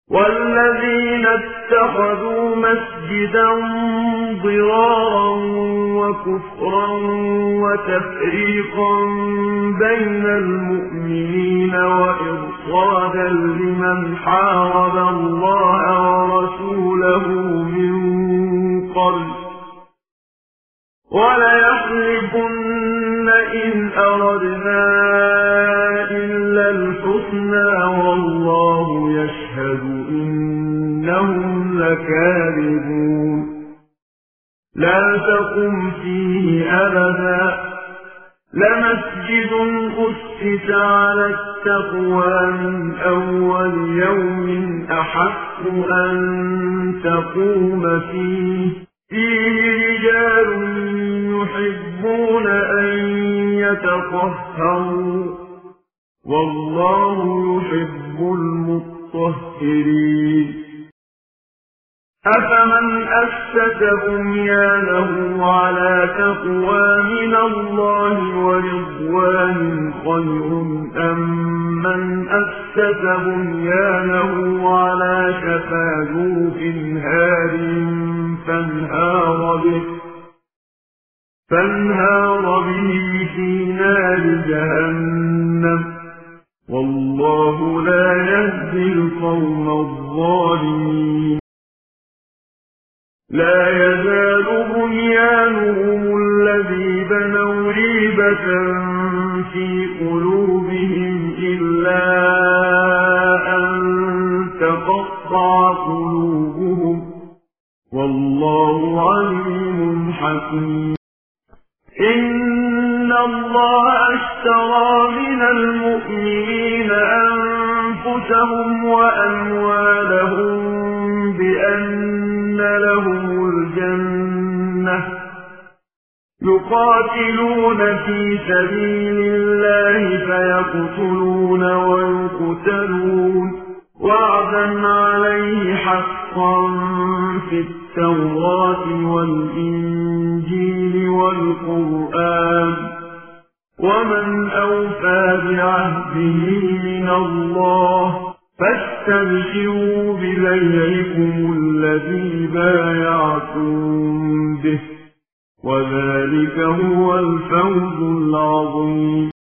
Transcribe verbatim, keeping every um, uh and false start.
والذين اتخذوا مسجدا ضرارا وكفرا وتفريقا بين المؤمنين وإرصادا لمن حارب الله ورسوله من قبل وليحلفن إن أردنا إلا الحسنى والله يشهد إنهم لكاذبون لا تقم فيه أبدا لمسجد أسس على التقوى من أول يوم أحق أن تقوم فيه فيه رجال يحبون أن يتطهروا والله يحب المطهرين أفمن أسس بنيانه على تقوى من الله ورضوان خير أم من أسس بنيانه على شفا جرف هار فانهار به فانهار به في نار جهنم والله لا يهدي القوم الظالمين لا يزال بنيانهم الذي بنوا ريبة في قلوبهم إلا أن تقطع قلوبهم والله عليم حكيم إن الله اشترى من المؤمنين أنفسهم وأموالهم بأن لهم الجنة يقاتلون في سبيل الله فيقتلون ويقتلون وعدا عليه حقا في التوراة والإنجيل والقرآن ومن أوفى بعهده من الله فاستبشروا ببيعكم الذي بايعتم به وذلك هو الفوز العظيم.